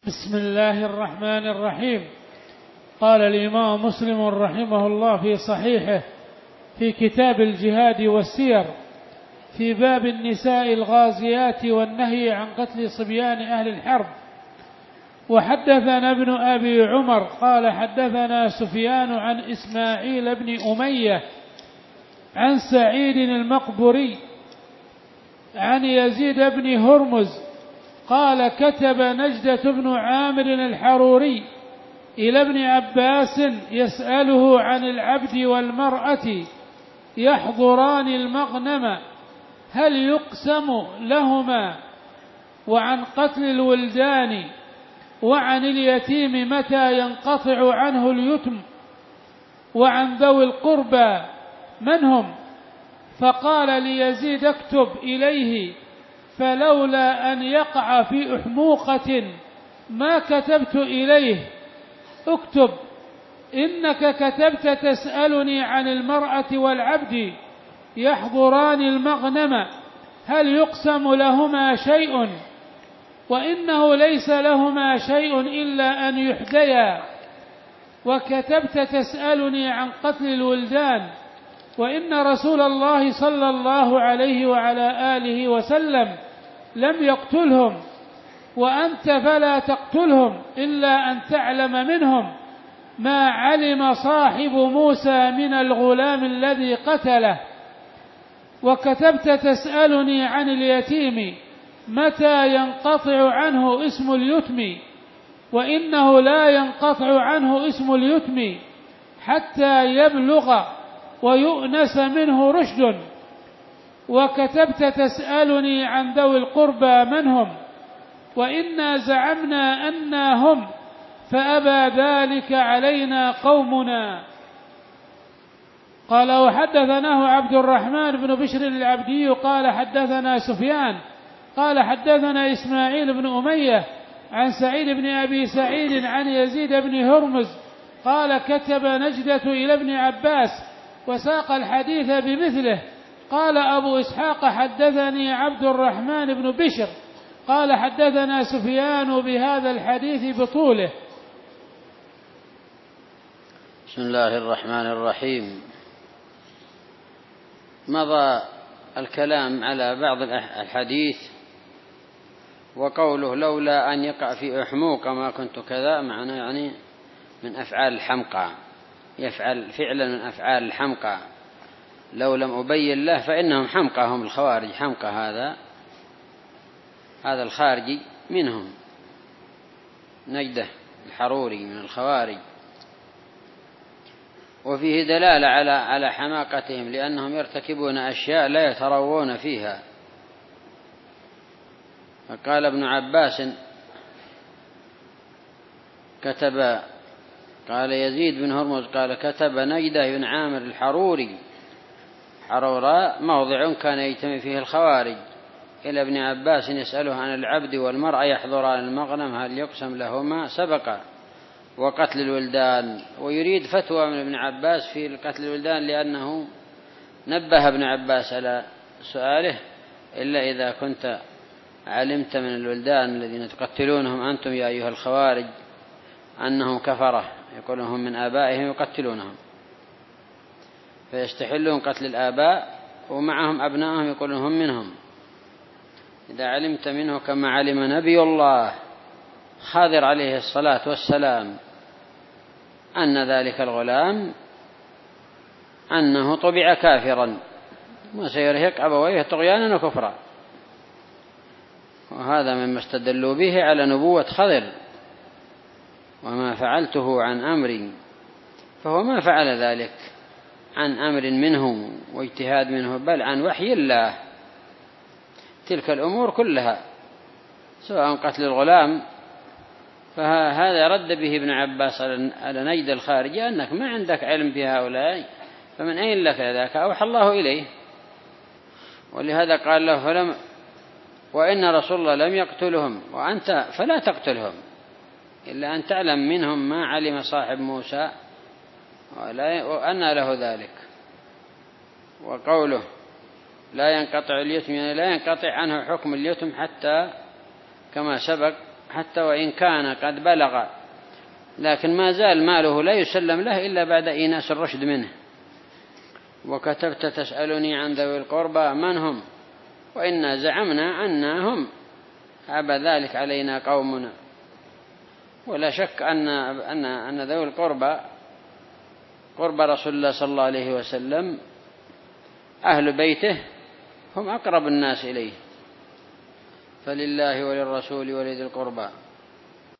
بسم الله الرحمن الرحيم. قال الإمام مسلم رحمه الله في صحيحه في كتاب الجهاد والسير في باب النساء الغازيات والنهي عن قتل صبيان أهل الحرب: وحدثنا ابن أبي عمر قال حدثنا سفيان عن إسماعيل بن أمية عن سعيد المقبري عن يزيد بن هرمز قال كتب نجدة بن عامر الحروري إلى ابن عباس يسأله عن العبد والمرأة يحضران المغنم هل يقسم لهما، وعن قتل الولدان، وعن اليتيم متى ينقطع عنه اليتم، وعن ذوي القربى من هم؟ فقال ليزيد اكتب إليه، فلولا أن يقع في أحموقة ما كتبت إليه. اكتب إنك كتبت تسألني عن المرأة والعبد يحضران المغنم هل يقسم لهما شيء، وإنه ليس لهما شيء إلا أن يحديا. وكتبت تسألني عن قتل الولدان، وإن رسول الله صلى الله عليه وعلى آله وسلم لم يقتلهم، وأنت فلا تقتلهم إلا أن تعلم منهم ما علم صاحب موسى من الغلام الذي قتله. وكتبت تسألني عن اليتيم متى ينقطع عنه اسم اليتم، وإنه لا ينقطع عنه اسم اليتم حتى يبلغ ويؤنس منه رشد. وكتبت تسألني عن ذوي القربى من هم، وإنا زعمنا أنا هم، فأبى ذلك علينا قومنا. قال وحدثناه عبد الرحمن بن بشر العبدي قال حدثنا سفيان قال حدثنا إسماعيل بن أمية عن سعيد بن أبي سعيد عن يزيد بن هرمز قال كتب نجدة إلى ابن عباس وساق الحديث بمثله. قال أبو إسحاق حدثني عبد الرحمن بن بشر قال حدثنا سفيان بهذا الحديث بطوله. بسم الله الرحمن الرحيم. مضى الكلام على بعض الحديث، وقوله لولا أن يقع في أحموق ما كنت كذا معنى يعني من أفعال الحمقى، يفعل فعلا من أفعال الحمقى. لو لم أبين له فإنهم حمقى، هم الخوارج. حمقى هذا الخارجي منهم، نجدة الحروري من الخوارج. وفيه دلالة على حماقتهم، لأنهم يرتكبون أشياء لا يتروون فيها. فقال ابن عباس قال يزيد بن هرمز قال كتب نجدة بن عامر الحروري، حروراء موضع كان يجتمع فيه الخوارج، إلى ابن عباس يسأله عن العبد والمرأة يحضران المغنم هل يقسم لهما، سبق. وقتل الولدان، ويريد فتوى من ابن عباس في قتل الولدان، لأنه نبه ابن عباس على سؤاله إلا إذا كنت علمت من الولدان الذين تقتلونهم أنتم يا أيها الخوارج أنهم كفرة، يقولون من آبائهم يقتلونهم، فيستحلون قتل الآباء ومعهم أبنائهم يقولون هم منهم. إذا علمت منه كما علم نبي الله خاضر عليه الصلاة والسلام أن ذلك الغلام أنه طبع كافرا وسيرهق أبويه طغيانا وكفرا، وهذا مما استدلوا به على نبوة خضر. وما فعلته عن أمر، فهو ما فعل ذلك عن أمر منه واجتهاد منه، بل عن وحي الله. تلك الأمور كلها سواء قتل الغلام، فهذا رد به ابن عباس على نجد الخارجي أنك ما عندك علم بهؤلاء، فمن أين لك ذاك؟ أوحى الله إليه. ولهذا قال له وإن رسول الله لم يقتلهم وأنت فلا تقتلهم إلا أن تعلم منهم ما علم صاحب موسى وأن له ذلك. وقوله لا ينقطع اليتم يعني لا ينقطع عنه حكم اليتم حتى كما سبق حتى وإن كان قد بلغ، لكن ما زال ماله لا يسلم له إلا بعد إيناس الرشد منه. وكتبت تسألني عن ذوي القربى من هم، وإنا زعمنا أنهم أبى ذلك علينا قومنا. ولا شك أن ذوي القربى قرب رسول الله صلى الله عليه وسلم أهل بيته هم أقرب الناس إليه، فلله وللرسول ولذي القربى